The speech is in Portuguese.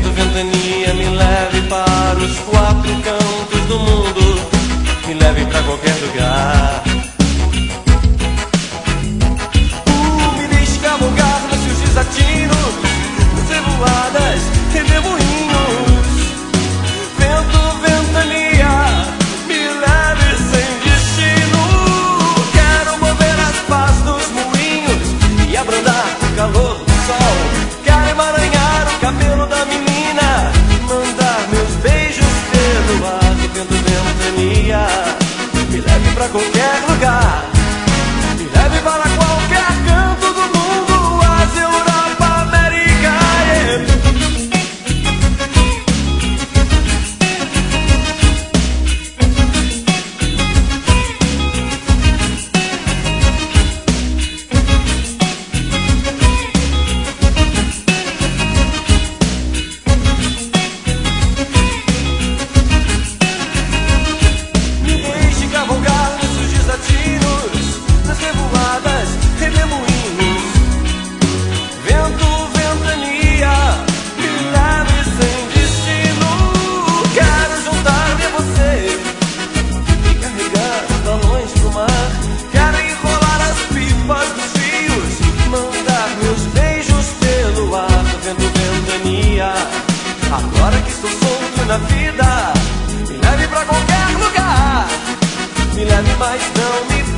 vento, ventania, me leve para os quatro cantos do mundo, me leve pra qualquer lugar. Me deixe cavalgar nos seus desatinos, nas revoadas, redemoinhos. Vento, ventania, me leve sem destino. Quero mover as pás dos moinhos e abrandar o calor do sol. Quero emaranhar o cabelo da menina, mandar meus beijos pelo ar. Vento, ventania, me leve pra qualquer lugar, me leve para qualquer canto do mundo, Ásia, Europa, América, yeah. Me deixe cavalgar nos seus desatinos, nas revoadas, redemoinhos. Vento, ventania, me leve sem destino. Quero juntar-me a você e carregar os balões pro mar. Quero enrolar as pipas dos rios, mandar meus beijos pelo ar. Vento, ventania, agora que estou solto na vida, me leve pra qualquer lugar, me leve, mas não me